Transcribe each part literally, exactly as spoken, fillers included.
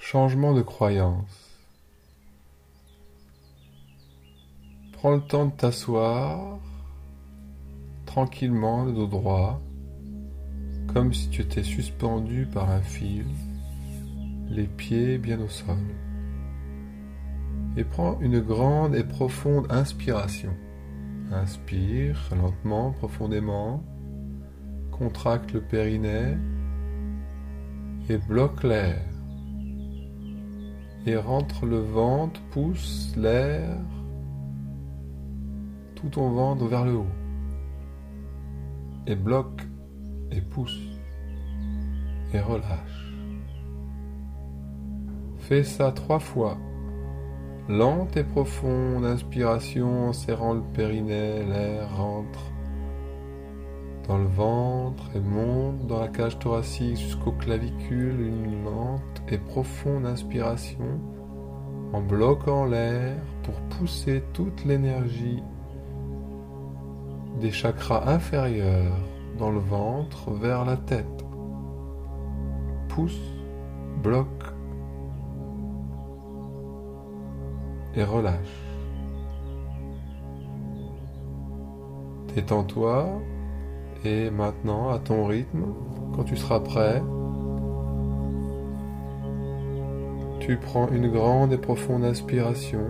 Changement de croyance. Prends le temps de t'asseoir tranquillement, le dos droit, comme si tu étais suspendu par un fil, les pieds bien au sol. Et prends une grande et profonde inspiration. Inspire lentement, profondément, contracte le périnée et bloque l'air. Et rentre le ventre, pousse l'air, tout ton ventre vers le haut. Et bloque et pousse et relâche. Fais ça trois fois. Lente et profonde inspiration en serrant le périnée, l'air rentre dans le ventre et monte dans la cage thoracique jusqu'aux clavicules, une lente et profonde inspiration en bloquant l'air pour pousser toute l'énergie des chakras inférieurs dans le ventre vers la tête. Pousse, bloque et relâche. Détends-toi et maintenant, à ton rythme, quand tu seras prêt, tu prends une grande et profonde inspiration.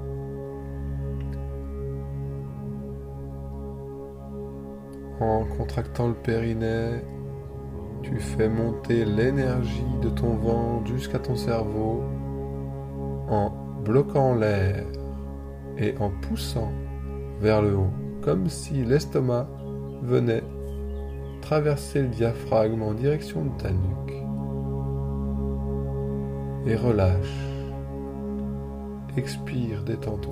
En contractant le périnée, tu fais monter l'énergie de ton ventre jusqu'à ton cerveau en bloquant l'air et en poussant vers le haut, comme si l'estomac venait traverser le diaphragme en direction de ta nuque. Et relâche. Expire, détends-toi.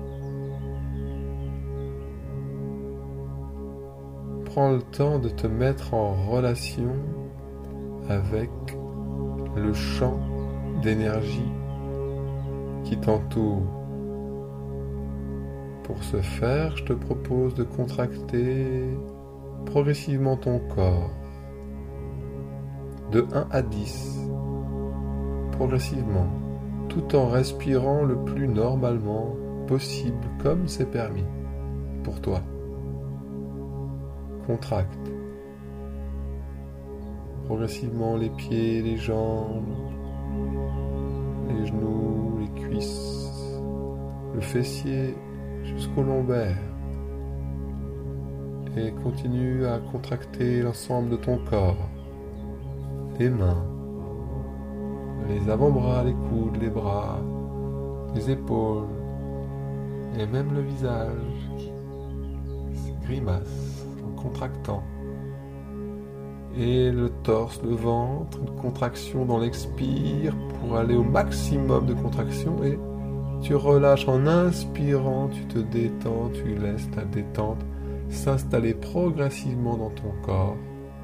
Prends le temps de te mettre en relation avec le champ d'énergie qui t'entoure. Pour ce faire, je te propose de contracter progressivement ton corps de un à dix, progressivement, tout en respirant le plus normalement possible, comme c'est permis pour toi. Contracte progressivement les pieds, les jambes, les genoux, les cuisses, le fessier jusqu'au lombaire. Et continue à contracter l'ensemble de ton corps, les mains, les avant-bras, les coudes, les bras, les épaules, et même le visage qui se grimace en contractant. Et le torse, le ventre, une contraction dans l'expire pour aller au maximum de contraction, et tu relâches en inspirant, tu te détends, tu laisses ta détente s'installer progressivement dans ton corps.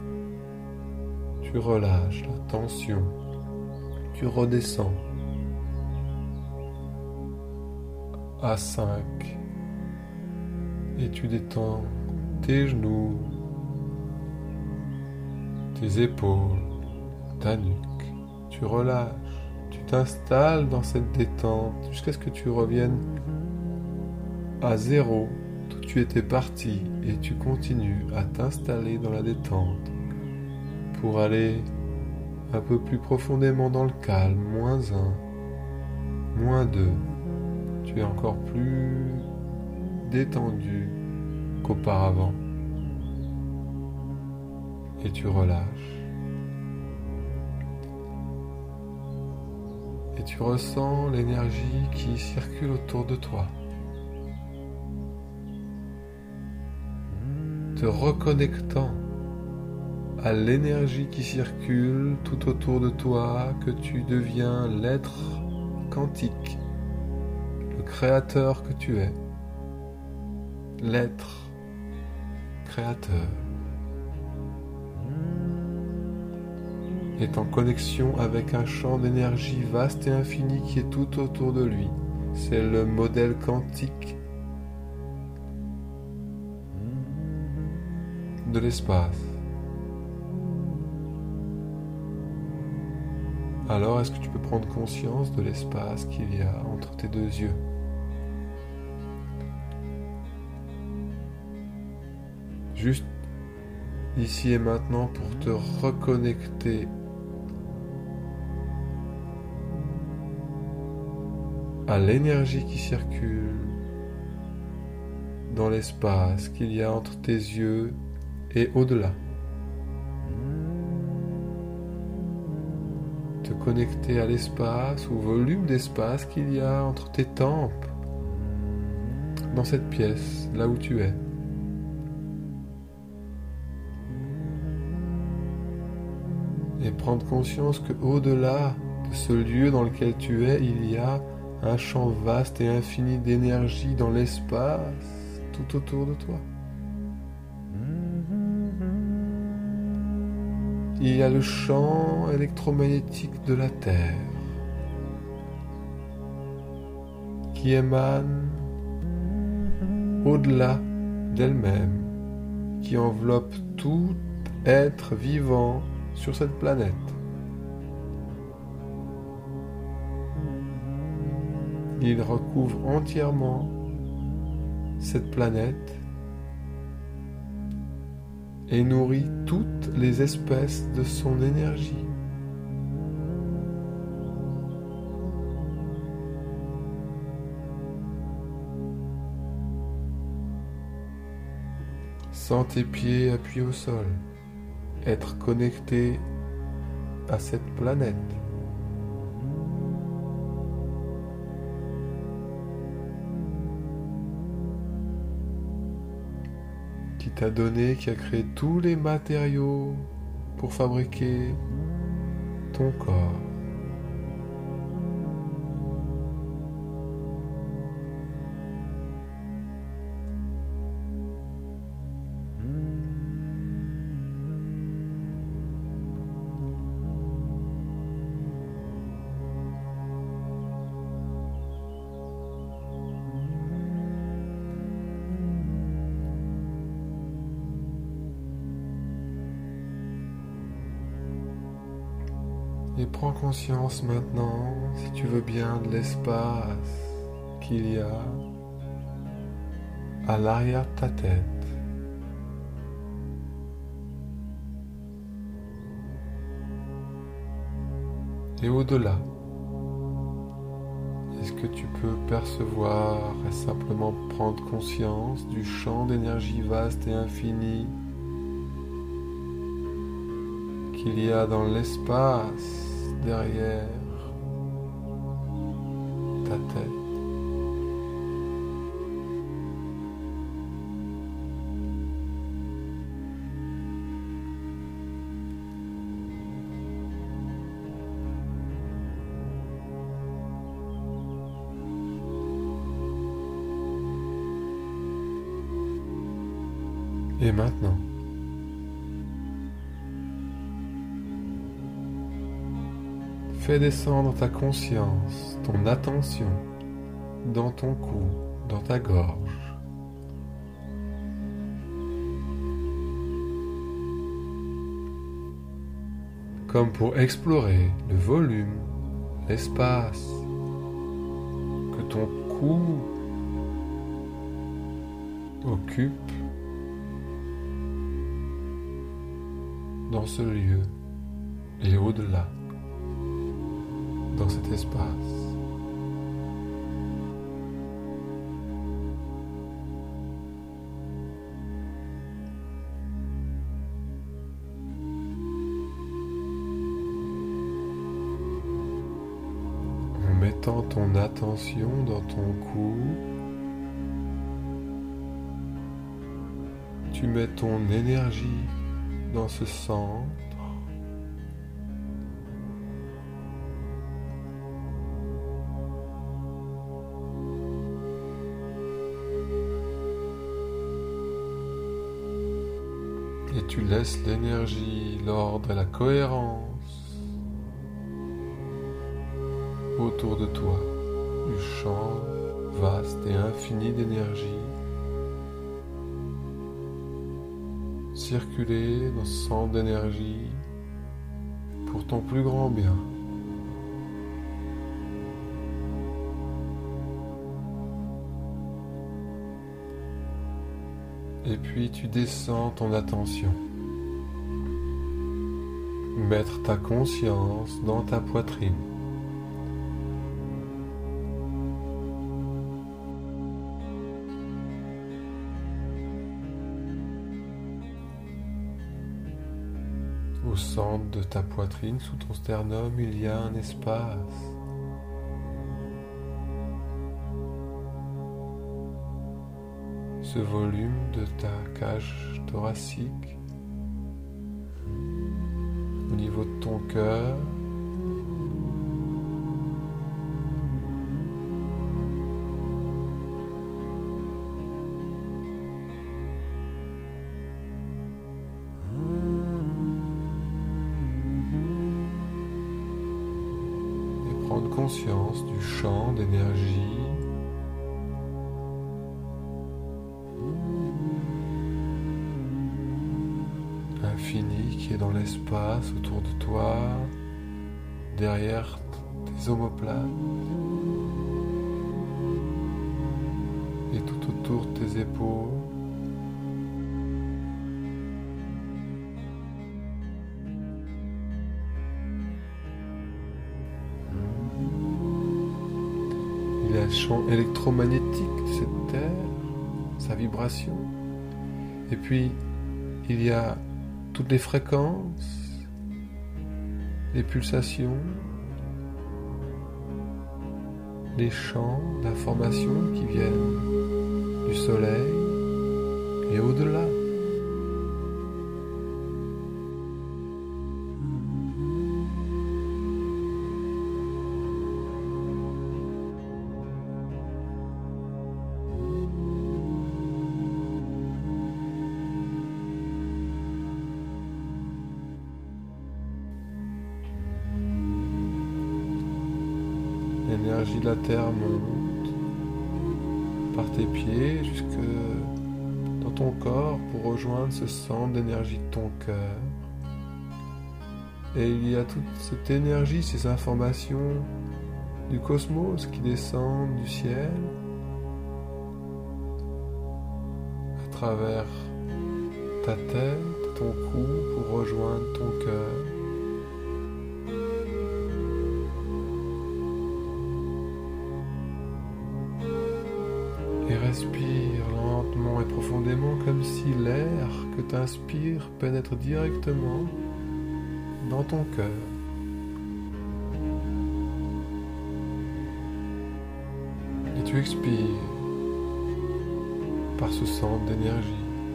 Tu relâches la tension, tu redescends à cinq et tu détends tes genoux, tes épaules, ta nuque. Tu relâches, tu t'installes dans cette détente jusqu'à ce que tu reviennes à zéro, d'où tu étais parti, et tu continues à t'installer dans la détente pour aller un peu plus profondément dans le calme. Moins un, moins deux. Tu es encore plus détendu qu'auparavant. Et tu relâches. Et tu ressens l'énergie qui circule autour de toi. Te reconnectant à l'énergie qui circule tout autour de toi, que tu deviens l'être quantique, le créateur que tu es, l'être créateur, est en connexion avec un champ d'énergie vaste et infini qui est tout autour de lui. C'est le modèle quantique de l'espace. Alors est-ce que tu peux prendre conscience de l'espace qu'il y a entre tes deux yeux? Juste ici et maintenant pour te reconnecter à l'énergie qui circule dans l'espace qu'il y a entre tes yeux et au-delà. Te connecter à l'espace, au volume d'espace qu'il y a entre tes tempes, dans cette pièce, là où tu es. Et prendre conscience que au-delà de ce lieu dans lequel tu es, il y a un champ vaste et infini d'énergie dans l'espace tout autour de toi. Il y a le champ électromagnétique de la Terre qui émane au-delà d'elle-même, qui enveloppe tout être vivant sur cette planète. Il recouvre entièrement cette planète et nourrit toutes les espèces de son énergie. Sans tes pieds appuyés au sol, être connecté à cette planète. Qui t'a donné, qui a créé tous les matériaux pour fabriquer ton corps. Et prends conscience maintenant, si tu veux bien, de l'espace qu'il y a à l'arrière de ta tête. Et au-delà, est-ce que tu peux percevoir et simplement prendre conscience du champ d'énergie vaste et infini qu'il y a dans l'espace derrière ta tête? Et maintenant, fais descendre ta conscience, ton attention dans ton cou, dans ta gorge. Comme pour explorer le volume, l'espace que ton cou occupe dans ce lieu et au-delà, dans cet espace. En mettant ton attention dans ton cou, tu mets ton énergie dans ce centre. Et tu laisses l'énergie, l'ordre et la cohérence autour de toi, du champ vaste et infini d'énergie, circuler dans ce centre d'énergie pour ton plus grand bien. Et puis tu descends ton attention. Mettre ta conscience dans ta poitrine. Au centre de ta poitrine, sous ton sternum, il y a un espace. Ce volume de ta cage thoracique, au niveau de ton cœur, et prendre conscience du champ d'énergie infini qui est dans l'espace autour de toi, derrière tes omoplates et tout autour de tes épaules. Il y a le champ électromagnétique de cette terre, sa vibration, et puis il y a toutes les fréquences, les pulsations, les champs d'information qui viennent du soleil et au-delà. L'énergie de la terre monte par tes pieds jusque dans ton corps pour rejoindre ce centre d'énergie de ton cœur. Et il y a toute cette énergie, ces informations du cosmos qui descendent du ciel à travers ta tête, ton cou pour rejoindre ton cœur. Et respire lentement et profondément comme si l'air que tu inspires pénètre directement dans ton cœur. Et tu expires par ce centre d'énergie.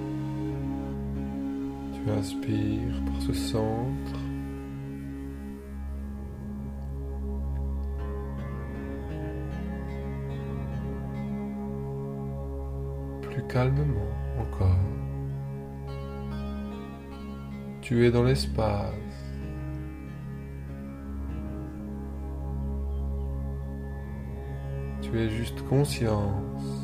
Tu inspires par ce centre. Plus calmement encore. Tu es dans l'espace. Tu es juste conscience.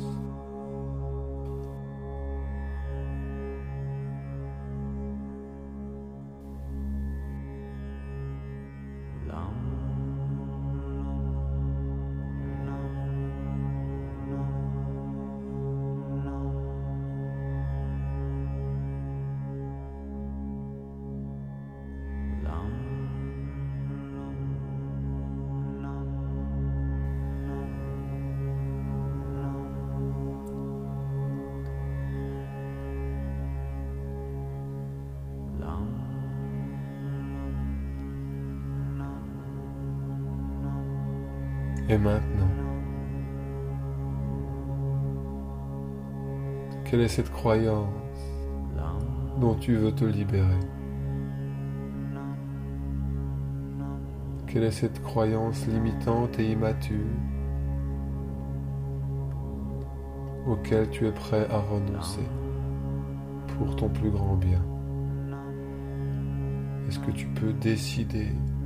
Et maintenant, quelle est cette croyance dont tu veux te libérer? Quelle est cette croyance limitante et immature auquel tu es prêt à renoncer pour ton plus grand bien? Est-ce que tu peux décider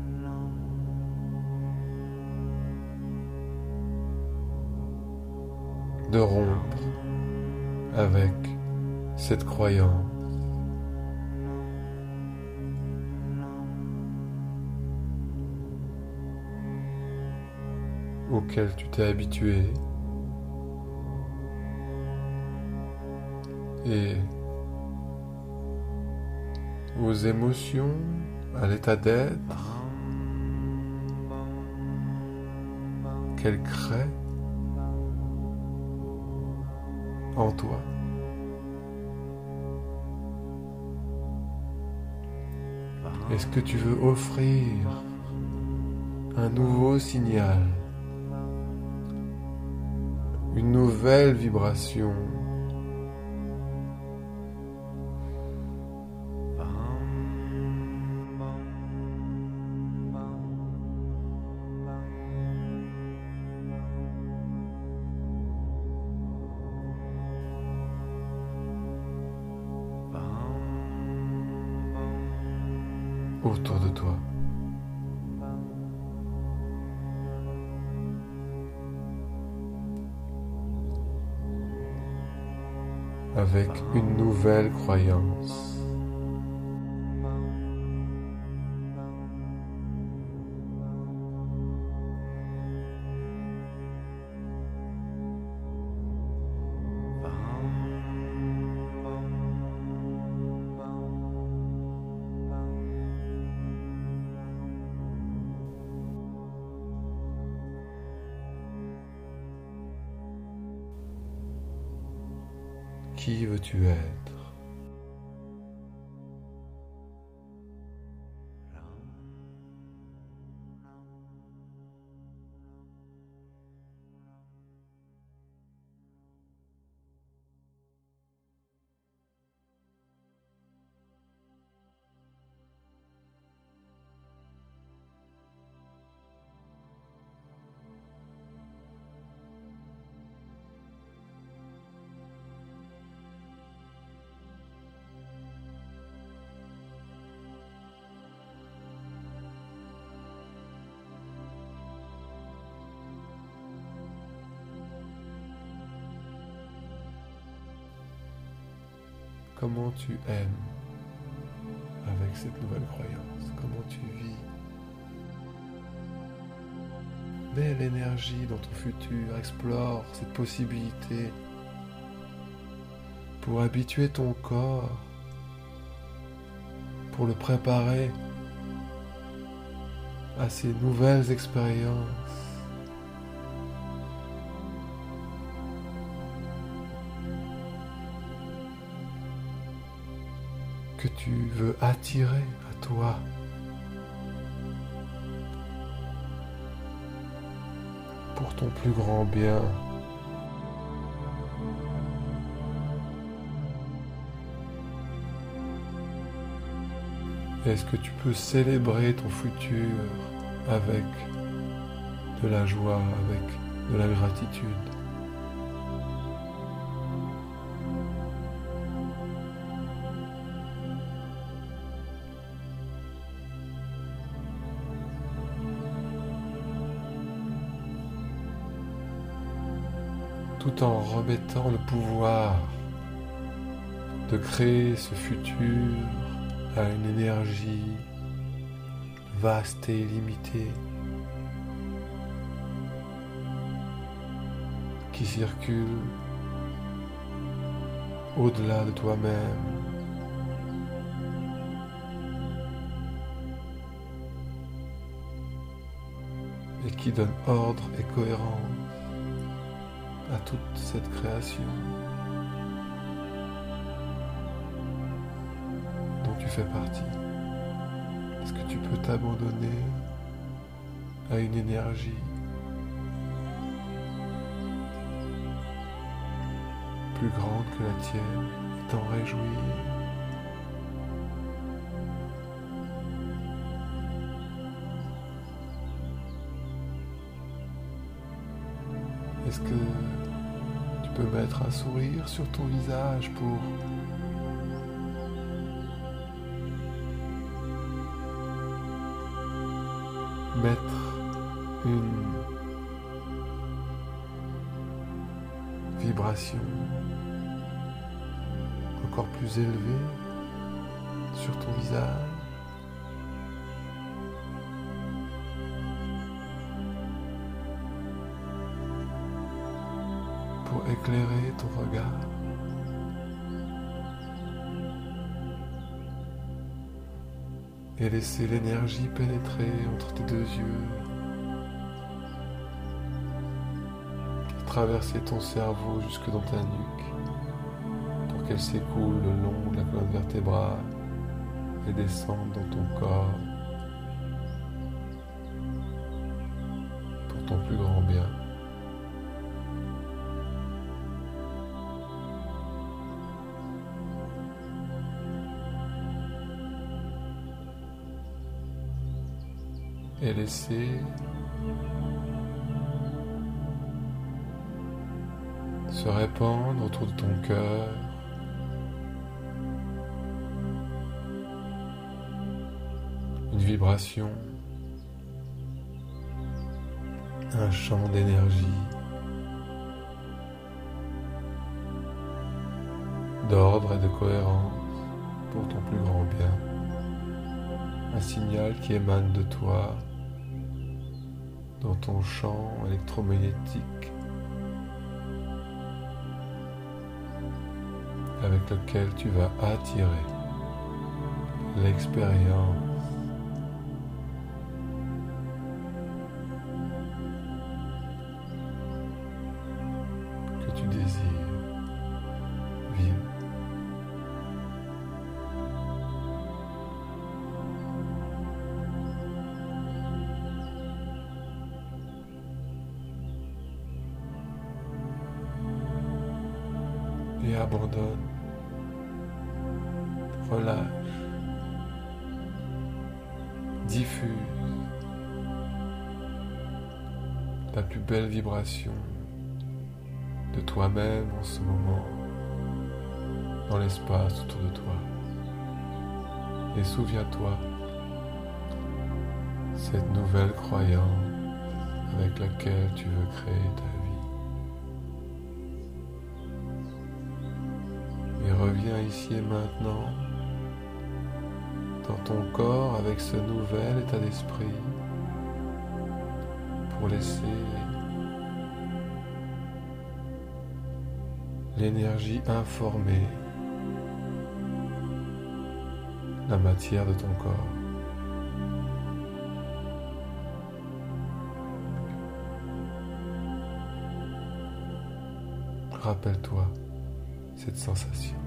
de rompre avec cette croyance? Auquel tu t'es habitué et aux émotions, à l'état d'être qu'elle crée en toi. Est-ce que tu veux offrir un nouveau signal, une nouvelle vibration autour de toi? Avec une nouvelle croyance. Qui veux-tu être? Comment tu aimes avec cette nouvelle croyance? Comment tu vis? Mets l'énergie dans ton futur, explore cette possibilité pour habituer ton corps, pour le préparer à ces nouvelles expériences. Que tu veux attirer à toi. Pour ton plus grand bien. Est-ce que tu peux célébrer ton futur avec de la joie, avec de la gratitude? Tout en remettant le pouvoir de créer ce futur à une énergie vaste et illimitée qui circule au-delà de toi-même. Et qui donne ordre et cohérence à toute cette création dont tu fais partie. Est-ce que tu peux t'abandonner à une énergie plus grande que la tienne et t'en réjouir? Est-ce que tu peux mettre un sourire sur ton visage pour mettre une vibration encore plus élevée sur ton visage? Pour éclairer ton regard. et laisser l'énergie pénétrer entre tes deux yeux, traverser ton cerveau jusque dans ta nuque pour qu'elle s'écoule le long de la colonne vertébrale et descende dans ton corps pour ton plus grand bien. Et laisser se répandre autour de ton cœur une vibration, un champ d'énergie, d'ordre et de cohérence pour ton plus grand bien. Un signal qui émane de toi dans ton champ électromagnétique avec lequel tu vas attirer l'expérience que tu désires vivre. Et abandonne, relâche, diffuse la plus belle vibration de toi-même en ce moment dans l'espace autour de toi. Et souviens-toi cette nouvelle croyance avec laquelle tu veux créer ta vie. Et reviens ici et maintenant dans ton corps avec ce nouvel état d'esprit pour laisser l'énergie informer la matière de ton corps. Rappelle-toi cette sensation.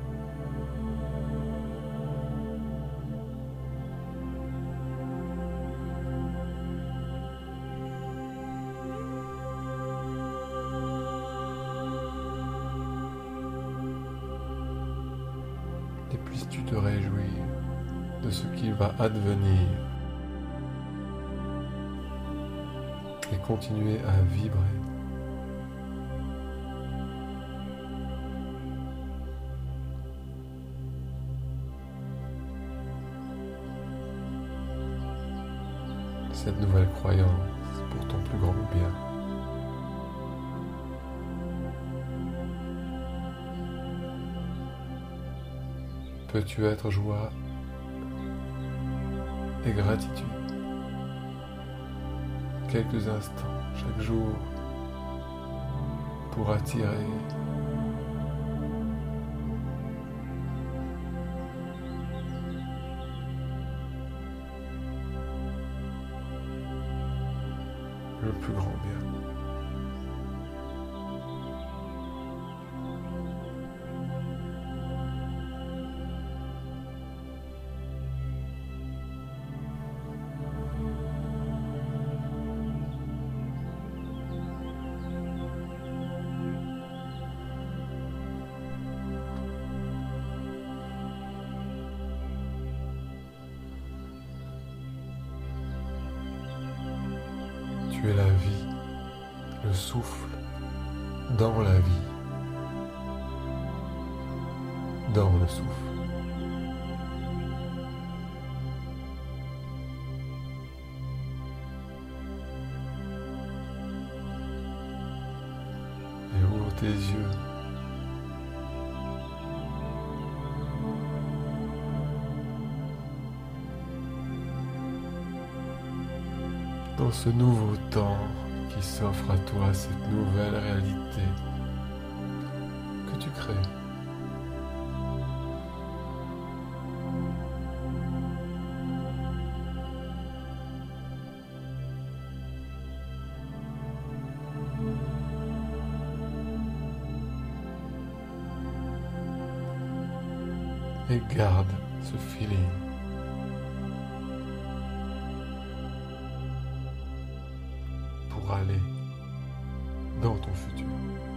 Et puisses-tu te réjouir de ce qui va advenir et continuer à vibrer. Cette nouvelle croyance pour ton plus grand bien. Peux-tu être joie et gratitude quelques instants chaque jour pour attirer le plus grand bien. Tu es la vie, le souffle dans la vie, dans le souffle. Et ouvre tes yeux. Dans ce nouveau temps qui s'offre à toi, cette nouvelle réalité que tu crées. et garde ce feeling. Pour aller dans ton futur.